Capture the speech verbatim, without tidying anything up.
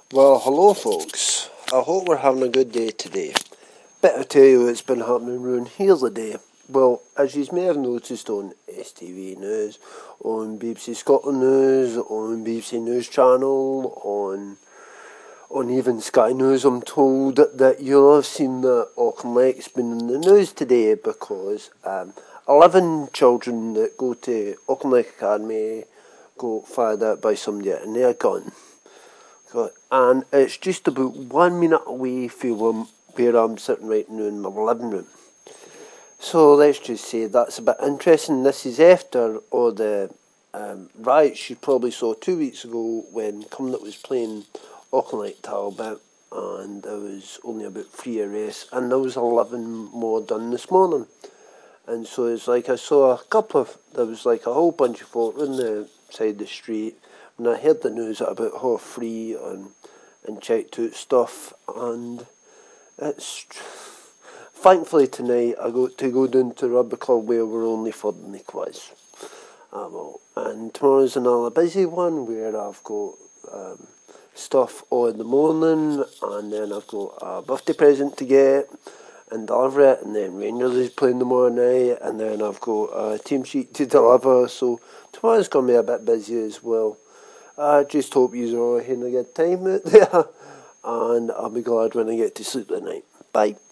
Well, hello folks. I hope we're having a good day today. Better tell you what's been happening around here today. Well, as you may have noticed on S T V News, on B B C Scotland News, on B B C News Channel, on on even Sky News, I'm told that you'll have seen that Auchinleck's been in the news today because um, eleven children that go to Auchinleck Academy got fired at by somebody at an air gun. And it's just about one minute away from where I'm sitting right now in my living room. So let's just say that's a bit interesting. This is after all the um, riots you probably saw two weeks ago when Cumnock was playing Auchinleck Talbot, and there was only about three arrests, and there was eleven more done this morning. And so it's like I saw a couple of, there was like a whole bunch of folk on the side of the street. When I heard the news at about half three and, and checked out stuff, and it's, thankfully tonight I got to go down to rugby club where we're only for the quiz. Ah, well, and tomorrow's another busy one where I've got um, stuff all in the morning, and then I've got a birthday present to get and deliver it, and then Rangers is playing tomorrow night, and then I've got a team sheet to deliver, so tomorrow's going to be a bit busy as well. I just hope you're all having a good time out there, and I'll be glad when I get to sleep at night. Bye.